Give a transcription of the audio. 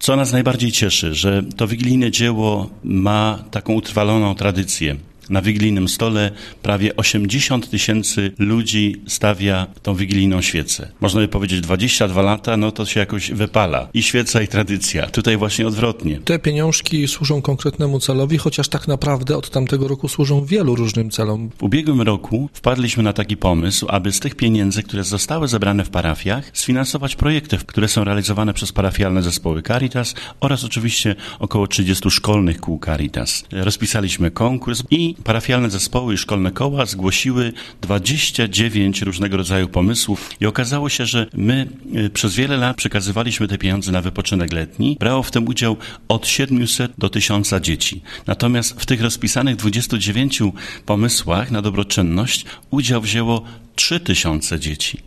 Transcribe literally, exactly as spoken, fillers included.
Co nas najbardziej cieszy, że to wigilijne dzieło ma taką utrwaloną tradycję. Na wigilijnym stole prawie osiemdziesiąt tysięcy ludzi stawia tą wigilijną świecę. Można by powiedzieć dwadzieścia dwa lata, no to się jakoś wypala. I świeca, i tradycja. Tutaj właśnie odwrotnie. Te pieniążki służą konkretnemu celowi, chociaż tak naprawdę od tamtego roku służą wielu różnym celom. W ubiegłym roku wpadliśmy na taki pomysł, aby z tych pieniędzy, które zostały zebrane w parafiach, sfinansować projekty, które są realizowane przez parafialne zespoły Caritas oraz oczywiście około trzydziestu szkolnych kół Caritas. Rozpisaliśmy konkurs i parafialne zespoły i szkolne koła zgłosiły dwadzieścia dziewięć różnego rodzaju pomysłów i okazało się, że my przez wiele lat przekazywaliśmy te pieniądze na wypoczynek letni. Brało w tym udział od siedmiuset do tysiąca dzieci. Natomiast w tych rozpisanych dwudziestu dziewięciu pomysłach na dobroczynność udział wzięło trzy tysiące dzieci.